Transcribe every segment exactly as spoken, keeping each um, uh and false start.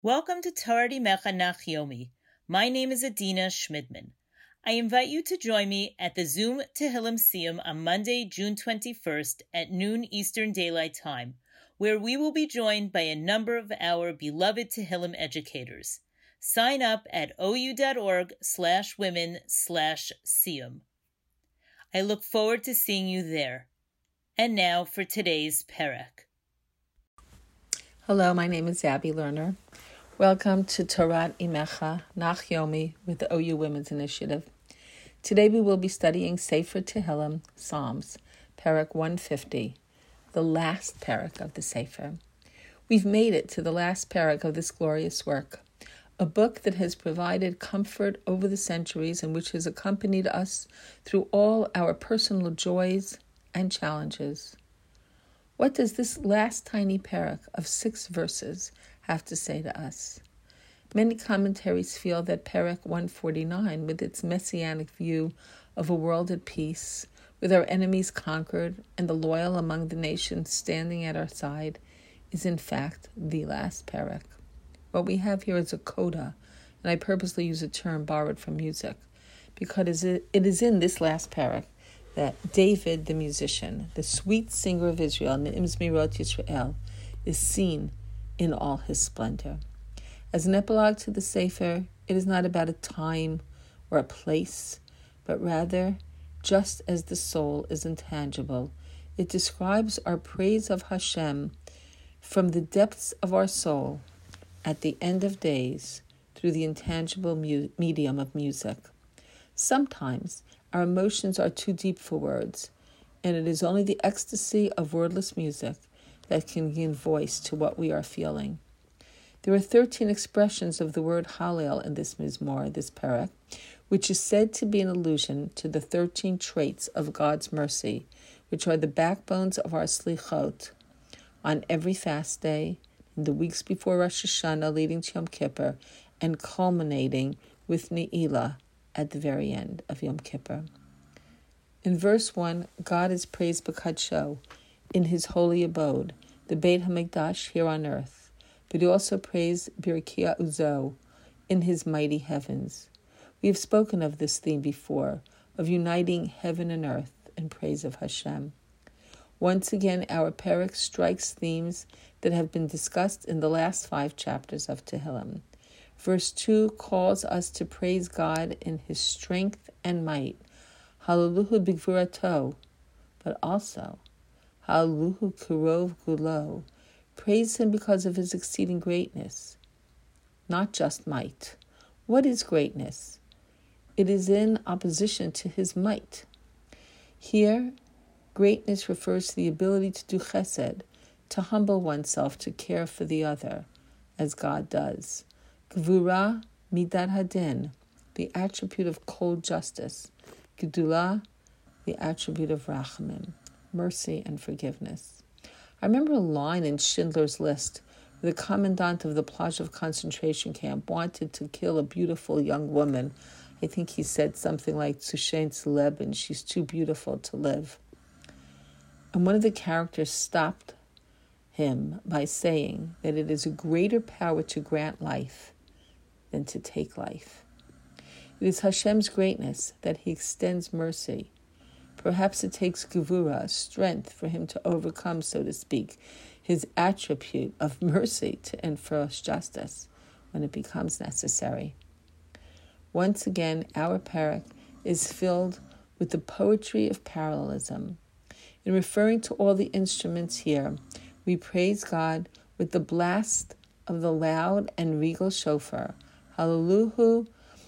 Welcome to Torah Imecha Nach Yomi. My name is Adina Schmidman. I invite you to join me at the Zoom Tehillim Siyum on Monday, June twenty-first at noon Eastern Daylight Time, where we will be joined by a number of our beloved Tehillim educators. Sign up at ou.org slash women slash Siyum. I look forward to seeing you there. And now for today's Perek. Hello, my name is Abby Lerner. Welcome to Torah Imecha Nach Yomi with the O U Women's Initiative. Today we will be studying Sefer Tehillim, Psalms, Perek one fifty, the last Perek of the Sefer. We've made it to the last Perek of this glorious work, a book that has provided comfort over the centuries and which has accompanied us through all our personal joys and challenges. What does this last tiny Perek of six verses have to say to us? Many commentaries feel that Perek one forty-nine, with its messianic view of a world at peace, with our enemies conquered and the loyal among the nations standing at our side, is in fact the last Perek. What we have here is a coda, and I purposely use a term borrowed from music, because it is in this last Perek that David, the musician, the sweet singer of Israel, Ne'im Zmirot Yisrael, is seen in all his splendor. As an epilogue to the Sefer, it is not about a time or a place, but rather, just as the soul is intangible, it describes our praise of Hashem from the depths of our soul at the end of days through the intangible mu- medium of music. Sometimes our emotions are too deep for words, and it is only the ecstasy of wordless music that can give voice to what we are feeling. There are thirteen expressions of the word Hallel in this Mizmor, this Perek, which is said to be an allusion to the thirteen traits of God's mercy, which are the backbones of our slichot on every fast day, in the weeks before Rosh Hashanah leading to Yom Kippur, and culminating with Ne'ilah at the very end of Yom Kippur. In verse one, God is praised b'kadsho, in his holy abode, the Beit HaMikdash here on earth, but he also praised Birkia Uzo, in his mighty heavens. We have spoken of this theme before, of uniting heaven and earth in praise of Hashem. Once again, our Perek strikes themes that have been discussed in the last five chapters of Tehillim. Verse two calls us to praise God in his strength and might, Hallelujah b'gvurato, but also Hallelujah kirov gulo, praise him because of his exceeding greatness, not just might. What is greatness? It is in opposition to his might. Here, greatness refers to the ability to do chesed, to humble oneself, to care for the other, as God does. Gvura midat hadin, the attribute of cold justice. Gedula, the attribute of rachamim, mercy and forgiveness. I remember a line in Schindler's List where the commandant of the Plaszow concentration camp wanted to kill a beautiful young woman. I think he said something like, Zushen Leben, she's too beautiful to live. And one of the characters stopped him by saying that it is a greater power to grant life than to take life. It is Hashem's greatness that he extends mercy. Perhaps it takes gevura, strength, for him to overcome, so to speak, his attribute of mercy to enforce justice when it becomes necessary. Once again, our Perek is filled with the poetry of parallelism. In referring to all the instruments here, we praise God with the blast of the loud and regal shofar, Hallelujah,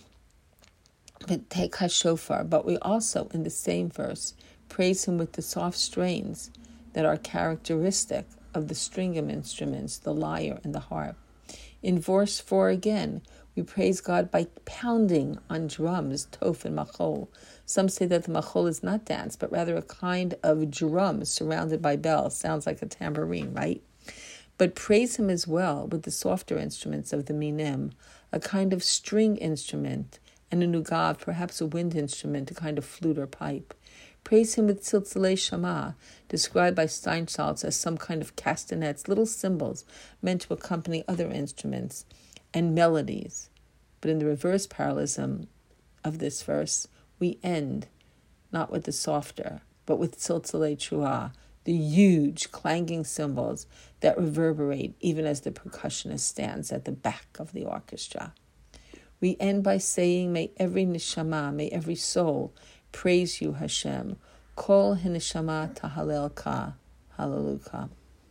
take shofar, but we also, in the same verse, praise him with the soft strains that are characteristic of the stringum instruments, the lyre and the harp. In verse four again, we praise God by pounding on drums, tof and machol. Some say that the machol is not dance, but rather a kind of drum surrounded by bells. Sounds like a tambourine, right? But praise him as well with the softer instruments of the minim, a kind of string instrument, and a nugav, perhaps a wind instrument, a kind of flute or pipe. Praise him with tziltzilei shama, described by Steinsaltz as some kind of castanets, little cymbals meant to accompany other instruments. and melodies. But in the reverse parallelism of this verse, we end not with the softer, but with Tziltzalei Truah, the huge clanging cymbals that reverberate even as the percussionist stands at the back of the orchestra. We end by saying, may every neshama, may every soul praise you, Hashem. Kol hineshama tahalelka, hallelujah.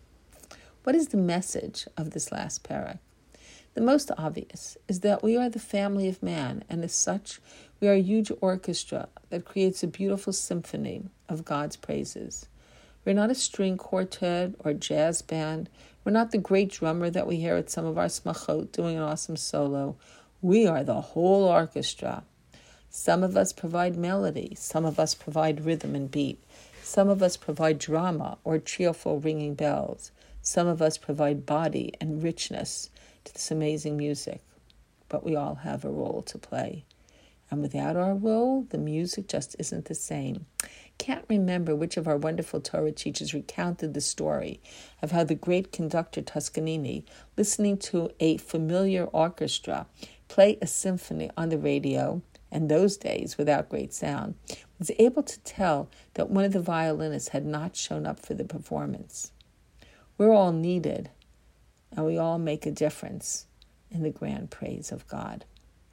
What is the message of this last parak? The most obvious is that we are the family of man, and as such, we are a huge orchestra that creates a beautiful symphony of God's praises. We're not a string quartet or jazz band. We're not the great drummer that we hear at some of our smachot doing an awesome solo. We are the whole orchestra. Some of us provide melody. Some of us provide rhythm and beat. Some of us provide drama or cheerful ringing bells. Some of us provide body and richness to this amazing music. But we all have a role to play. And without our role, the music just isn't the same. Can't remember which of our wonderful Torah teachers recounted the story of how the great conductor Toscanini, listening to a familiar orchestra play a symphony on the radio, and those days without great sound, was able to tell that one of the violinists had not shown up for the performance. We're all needed, and we all make a difference in the grand praise of God.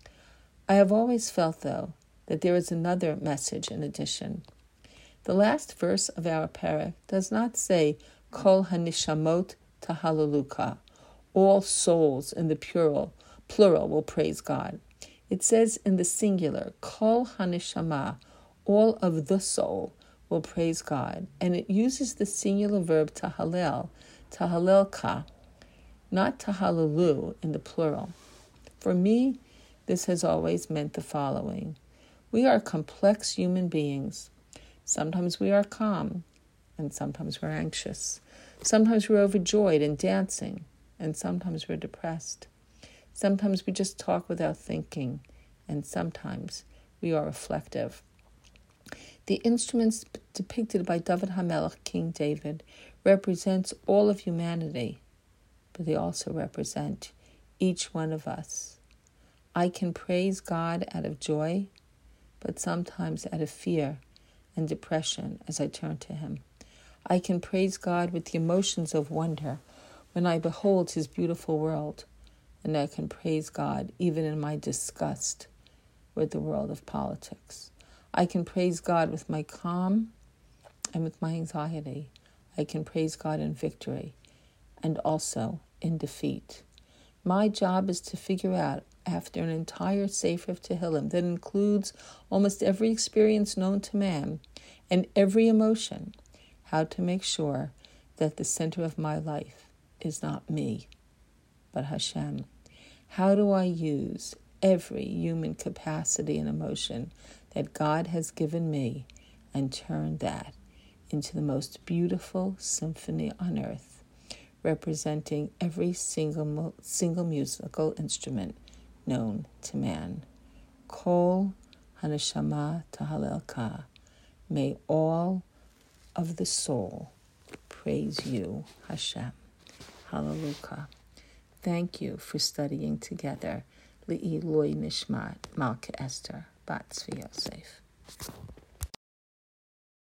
I have always felt, though, that there is another message in addition. The last verse of our parak does not say, Kol hanishamot tahaluluka, all souls in the plural, plural will praise God. It says in the singular, Kol hanishama, all of the soul will praise God. And it uses the singular verb tahalel, tahalelka, not tahalelu in the plural. For me, this has always meant the following. We are complex human beings. Sometimes we are calm, and sometimes we're anxious. Sometimes we're overjoyed and dancing, and sometimes we're depressed. Sometimes we just talk without thinking, and sometimes we are reflective. The instruments depicted by David HaMelech, King David, represents all of humanity, but they also represent each one of us. I can praise God out of joy, but sometimes out of fear and depression as I turn to Him. I can praise God with the emotions of wonder when I behold His beautiful world, and I can praise God even in my disgust with the world of politics. I can praise God with my calm and with my anxiety. I can praise God in victory and also in defeat. My job is to figure out, after an entire Sefer of Tehillim that includes almost every experience known to man and every emotion, how to make sure that the center of my life is not me, but Hashem. How do I use every human capacity and emotion that God has given me and turn that into the most beautiful symphony on earth, representing every single single musical instrument known to man. Kol haneshama tahalelka. May all of the soul praise you, Hashem. Hallelujah. Thank you for studying together. Li'iloi nishmat Malka Esther Bat Tzvi Yosef.